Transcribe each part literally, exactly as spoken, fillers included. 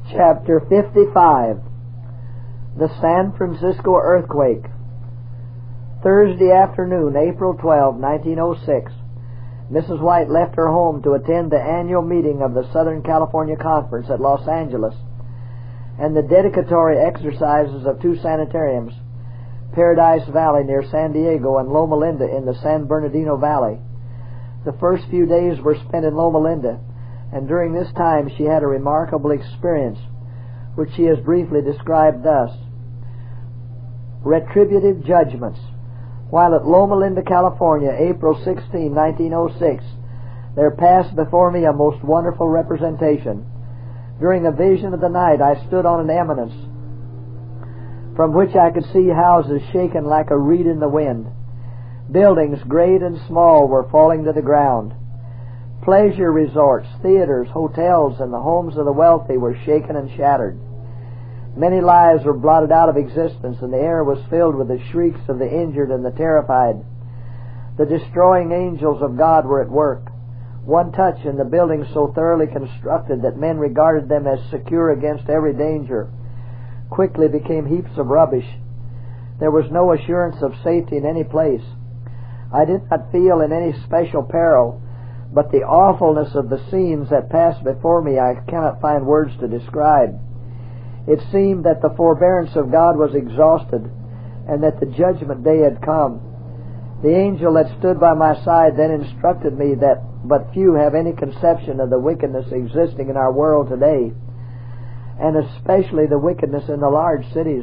Chapter fifty-five. The San Francisco Earthquake. Thursday afternoon, April twelfth, nineteen oh six. Missus White left her home to attend the annual meeting of the Southern California Conference at Los Angeles and the dedicatory exercises of two sanitariums, Paradise Valley near San Diego and Loma Linda in the San Bernardino Valley. The first few days were spent in Loma Linda, and during this time she had a remarkable experience, which she has briefly described thus. Retributive Judgments. While at Loma Linda, California, April sixteenth, nineteen oh six, there passed before me a most wonderful representation. During a vision of the night, I stood on an eminence from which I could see houses shaken like a reed in the wind. Buildings, great and small, were falling to the ground. Pleasure resorts, theaters, hotels, and the homes of the wealthy were shaken and shattered. Many lives were blotted out of existence, and the air was filled with the shrieks of the injured and the terrified. The destroying angels of God were at work. One touch, and the buildings so thoroughly constructed that men regarded them as secure against every danger quickly became heaps of rubbish. There was no assurance of safety in any place. I did not feel in any special peril, but the awfulness of the scenes that passed before me I cannot find words to describe. It seemed that the forbearance of God was exhausted, and that the judgment day had come. The angel that stood by my side then instructed me that but few have any conception of the wickedness existing in our world today, and especially the wickedness in the large cities.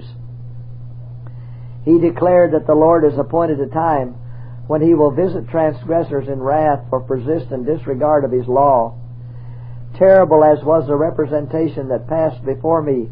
He declared that the Lord has appointed a time when He will visit transgressors in wrath for persistent disregard of His law. Terrible as was the representation that passed before me,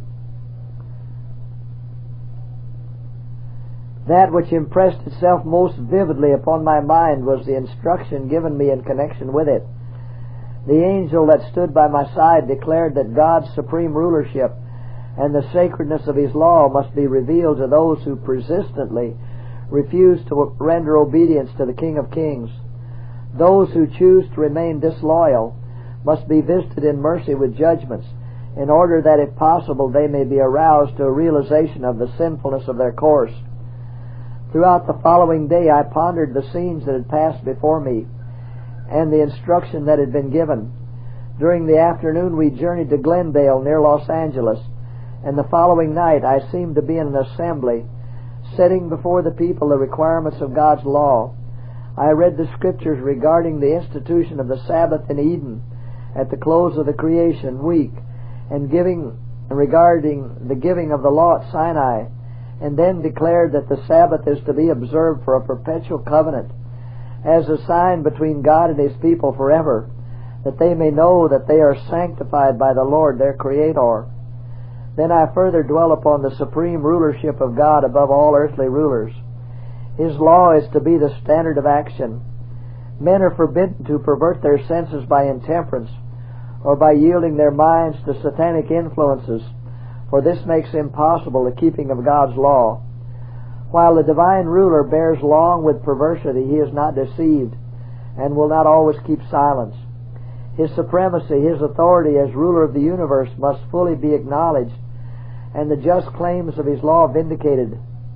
that which impressed itself most vividly upon my mind was the instruction given me in connection with it. The angel that stood by my side declared that God's supreme rulership and the sacredness of His law must be revealed to those who persistently refuse to render obedience to the King of Kings. Those who choose to remain disloyal must be visited in mercy with judgments, in order that, if possible, they may be aroused to a realization of the sinfulness of their course. Throughout the following day I pondered the scenes that had passed before me and the instruction that had been given. During the afternoon we journeyed to Glendale near Los Angeles, and the following night I seemed to be in an assembly, setting before the people the requirements of God's law. I read the scriptures regarding the institution of the Sabbath in Eden at the close of the creation week, and giving regarding the giving of the law at Sinai, and then declared that the Sabbath is to be observed for a perpetual covenant, as a sign between God and His people forever, that they may know that they are sanctified by the Lord their Creator. Then I further dwell upon the supreme rulership of God above all earthly rulers. His law is to be the standard of action. Men are forbidden to pervert their senses by intemperance, or by yielding their minds to satanic influences, for this makes impossible the keeping of God's law. While the divine ruler bears long with perversity, he is not deceived, and will not always keep silence. His supremacy, His authority as ruler of the universe must fully be acknowledged, and the just claims of His law vindicated.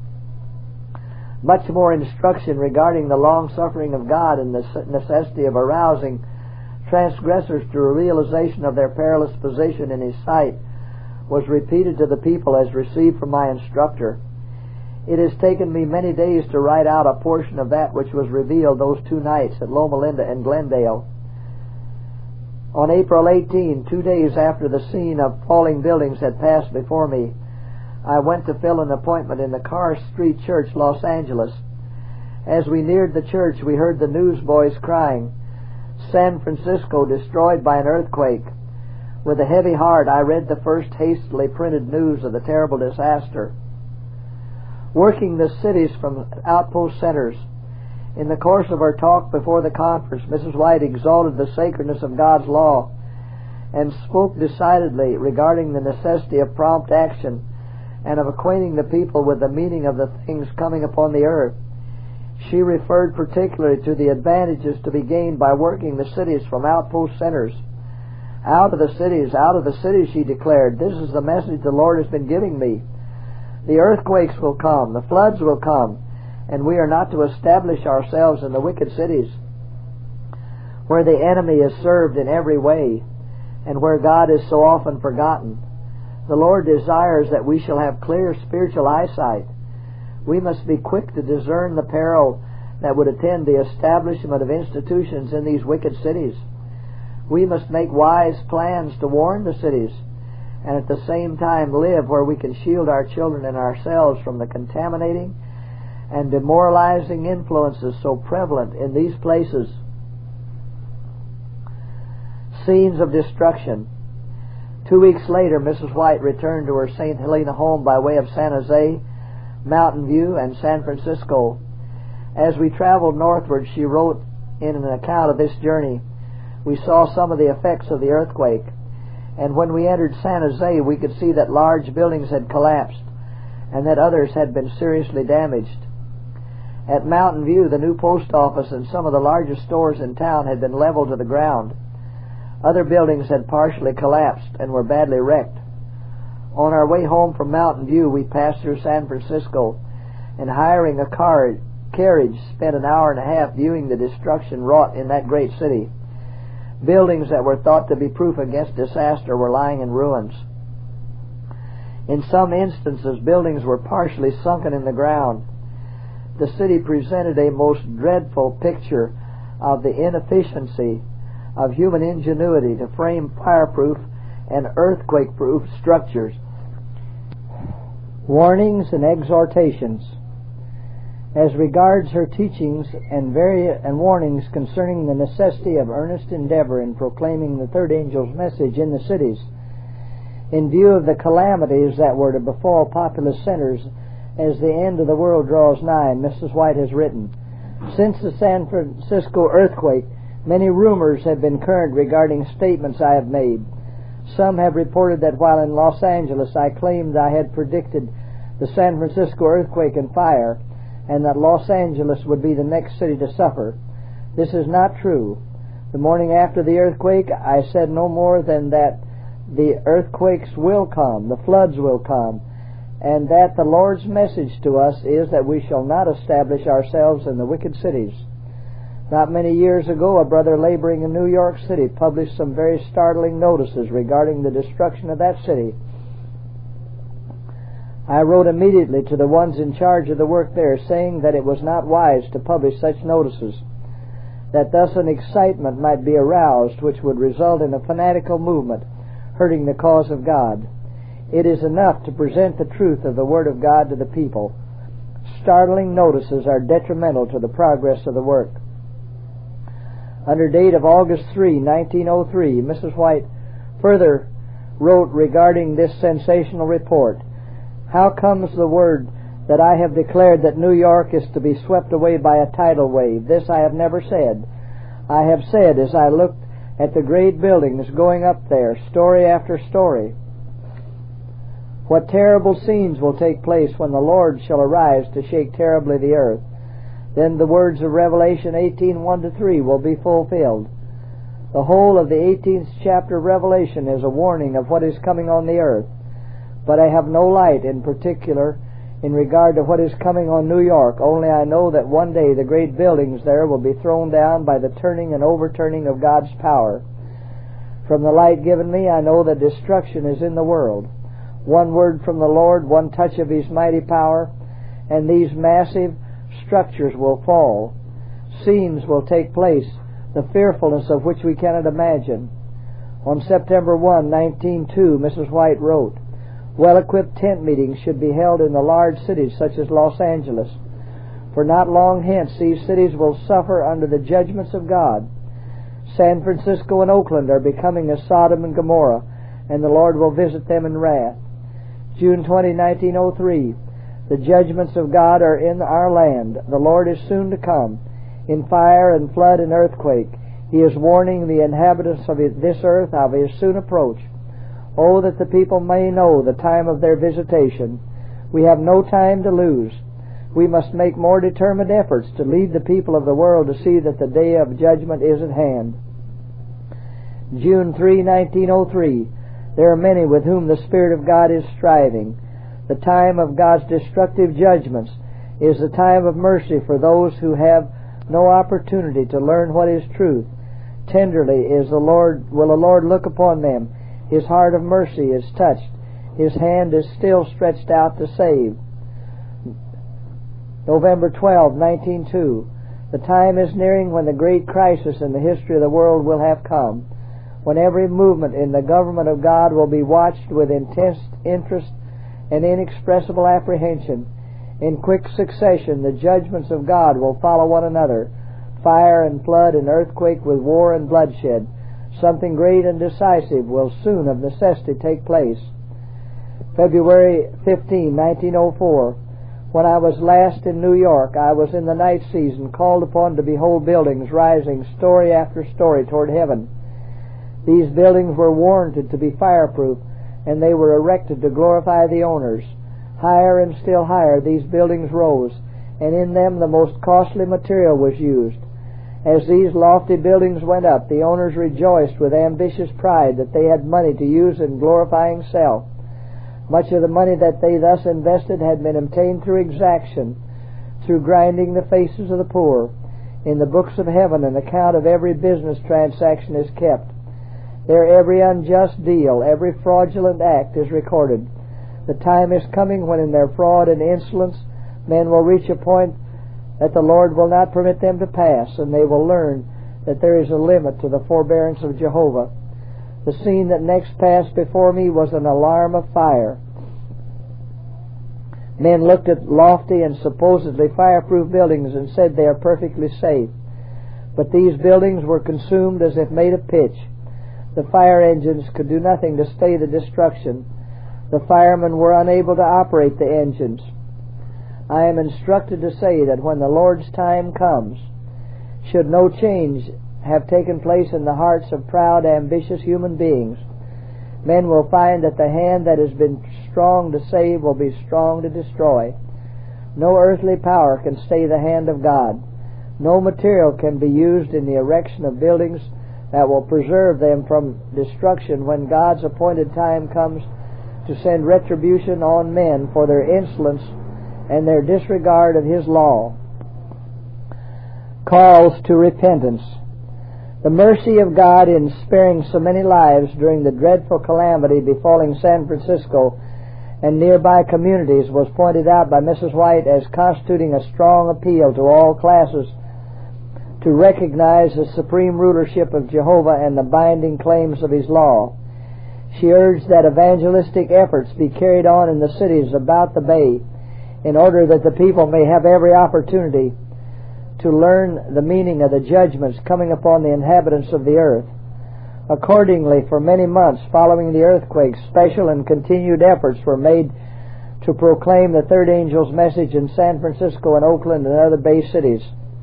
Much more instruction regarding the long-suffering of God and the necessity of arousing transgressors to a realization of their perilous position in His sight was repeated to the people as received from my instructor. It has taken me many days to write out a portion of that which was revealed those two nights at Loma Linda and Glendale. On April eighteenth, two days after the scene of falling buildings had passed before me, I went to fill an appointment in the Carr Street Church, Los Angeles. As we neared the church, we heard the newsboys crying, "San Francisco destroyed by an earthquake." With a heavy heart, I read the first hastily printed news of the terrible disaster. Working the cities from outpost centers. In the course of our talk before the conference, Missus White exalted the sacredness of God's law and spoke decidedly regarding the necessity of prompt action and of acquainting the people with the meaning of the things coming upon the earth. She referred particularly to the advantages to be gained by working the cities from outpost centers, Out of the cities, out of the cities, she declared, this is the message the Lord has been giving me. The earthquakes will come, the floods will come, and we are not to establish ourselves in the wicked cities where the enemy is served in every way and where God is so often forgotten. The Lord desires that we shall have clear spiritual eyesight. We must be quick to discern the peril that would attend the establishment of institutions in these wicked cities. We must make wise plans to warn the cities and at the same time live where we can shield our children and ourselves from the contaminating and demoralizing influences so prevalent in these places. Scenes of destruction. Two weeks later, Missus White returned to her Saint Helena home by way of San Jose, Mountain View, and San Francisco. As we traveled northward, she wrote in an account of this journey, we saw some of the effects of the earthquake, and when we entered San Jose, we could see that large buildings had collapsed and that others had been seriously damaged. At Mountain View, the new post office and some of the largest stores in town had been leveled to the ground. Other buildings had partially collapsed and were badly wrecked. On our way home from Mountain View, we passed through San Francisco, and hiring a car carriage, spent an hour and a half viewing the destruction wrought in that great city. Buildings that were thought to be proof against disaster were lying in ruins. In some instances, buildings were partially sunken in the ground. The city presented a most dreadful picture of the inefficiency of human ingenuity to frame fireproof and earthquake-proof structures. Warnings and exhortations. As regards her teachings and, vari- and warnings concerning the necessity of earnest endeavor in proclaiming the third angel's message in the cities, in view of the calamities that were to befall populous centers as the end of the world draws nigh, Missus White has written, since the San Francisco earthquake, many rumors have been current regarding statements I have made. Some have reported that while in Los Angeles I claimed I had predicted the San Francisco earthquake and fire, and that Los Angeles would be the next city to suffer. This is not true. The morning after the earthquake, I said no more than that the earthquakes will come, the floods will come, and that the Lord's message to us is that we shall not establish ourselves in the wicked cities. Not many years ago, a brother laboring in New York City published some very startling notices regarding the destruction of that city. I wrote immediately to the ones in charge of the work there, saying that it was not wise to publish such notices, that thus an excitement might be aroused which would result in a fanatical movement, hurting the cause of God. It is enough to present the truth of the Word of God to the people. Startling notices are detrimental to the progress of the work. Under date of August third, nineteen oh three, Missus White further wrote regarding this sensational report, how comes the word that I have declared that New York is to be swept away by a tidal wave? This I have never said. I have said as I looked at the great buildings going up there, story after story, what terrible scenes will take place when the Lord shall arise to shake terribly the earth. Then the words of Revelation eighteen, one to three will be fulfilled. The whole of the eighteenth chapter of Revelation is a warning of what is coming on the earth. But I have no light in particular in regard to what is coming on New York. Only I know that one day the great buildings there will be thrown down by the turning and overturning of God's power. From the light given me, I know that destruction is in the world. One word from the Lord, one touch of His mighty power, and these massive structures will fall. Scenes will take place, the fearfulness of which we cannot imagine. On September first, nineteen oh two, Missus White wrote, well-equipped tent meetings should be held in the large cities such as Los Angeles, for not long hence these cities will suffer under the judgments of God. San Francisco and Oakland are becoming as Sodom and Gomorrah, and the Lord will visit them in wrath. June twentieth, nineteen oh three, the judgments of God are in our land. The Lord is soon to come, in fire and flood and earthquake. He is warning the inhabitants of this earth of His soon approach. Oh, that the people may know the time of their visitation. We have no time to lose. We must make more determined efforts to lead the people of the world to see that the day of judgment is at hand. June third, nineteen oh three. There are many with whom the Spirit of God is striving. The time of God's destructive judgments is the time of mercy for those who have no opportunity to learn what is truth. Tenderly is the Lord, will the Lord look upon them. His heart of mercy is touched. His hand is still stretched out to save. November twelfth, nineteen oh two. The time is nearing when the great crisis in the history of the world will have come, when every movement in the government of God will be watched with intense interest and inexpressible apprehension. In quick succession, the judgments of God will follow one another, fire and flood and earthquake with war and bloodshed. Something great and decisive will soon of necessity take place. February fifteenth, nineteen oh four. When I was last in New York, I was in the night season called upon to behold buildings rising story after story toward heaven. These buildings were warranted to be fireproof, and they were erected to glorify the owners. Higher and still higher these buildings rose, and in them the most costly material was used. As these lofty buildings went up, the owners rejoiced with ambitious pride that they had money to use in glorifying self. Much of the money that they thus invested had been obtained through exaction, through grinding the faces of the poor. In the books of heaven an account of every business transaction is kept. There every unjust deal, every fraudulent act is recorded. The time is coming when in their fraud and insolence men will reach a point that the Lord will not permit them to pass, and they will learn that there is a limit to the forbearance of Jehovah. The scene that next passed before me was an alarm of fire. Men looked at lofty and supposedly fireproof buildings and said they are perfectly safe. But these buildings were consumed as if made of pitch. The fire engines could do nothing to stay the destruction. The firemen were unable to operate the engines. I am instructed to say that when the Lord's time comes, should no change have taken place in the hearts of proud, ambitious human beings, men will find that the hand that has been strong to save will be strong to destroy. No earthly power can stay the hand of God. No material can be used in the erection of buildings that will preserve them from destruction when God's appointed time comes to send retribution on men for their insolence and their disregard of His law. Calls to repentance. The mercy of God in sparing so many lives during the dreadful calamity befalling San Francisco and nearby communities was pointed out by Missus White as constituting a strong appeal to all classes to recognize the supreme rulership of Jehovah and the binding claims of His law. She urged that evangelistic efforts be carried on in the cities about the Bay in order that the people may have every opportunity to learn the meaning of the judgments coming upon the inhabitants of the earth. Accordingly, for many months following the earthquake, special and continued efforts were made to proclaim the third angel's message in San Francisco and Oakland and other Bay cities.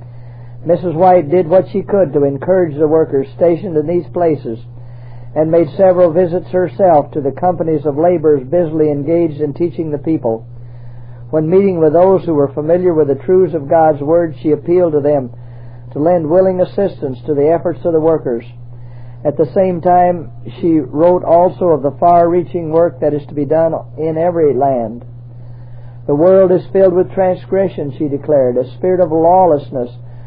Missus White did what she could to encourage the workers stationed in these places and made several visits herself to the companies of laborers busily engaged in teaching the people. When meeting with those who were familiar with the truths of God's Word, she appealed to them to lend willing assistance to the efforts of the workers. At the same time, she wrote also of the far-reaching work that is to be done in every land. The world is filled with transgression, she declared. A spirit of lawlessness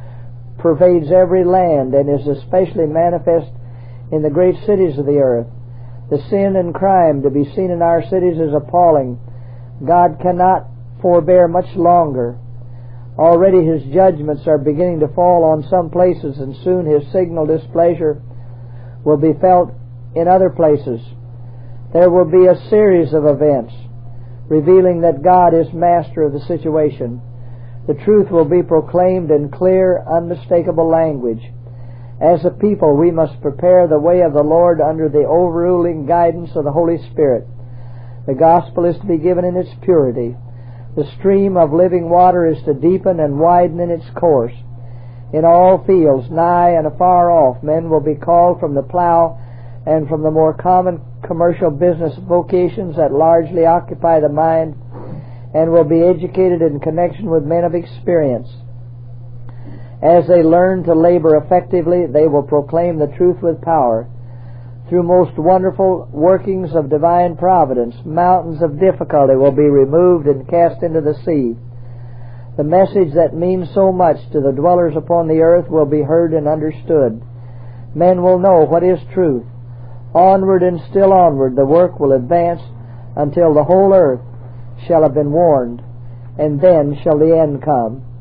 pervades every land and is especially manifest in the great cities of the earth. The sin and crime to be seen in our cities is appalling. God cannot forbear much longer. Already His judgments are beginning to fall on some places, and soon His signal displeasure will be felt in other places. There will be a series of events revealing that God is master of the situation. The truth will be proclaimed in clear, unmistakable language. As a people, we must prepare the way of the Lord under the overruling guidance of the Holy Spirit. The gospel is to be given in its purity. The stream of living water is to deepen and widen in its course. In all fields, nigh and afar off, men will be called from the plow and from the more common commercial business vocations that largely occupy the mind, and will be educated in connection with men of experience. As they learn to labor effectively, they will proclaim the truth with power. Through most wonderful workings of divine providence, mountains of difficulty will be removed and cast into the sea. The message that means so much to the dwellers upon the earth will be heard and understood. Men will know what is truth. Onward and still onward the work will advance until the whole earth shall have been warned, and then shall the end come.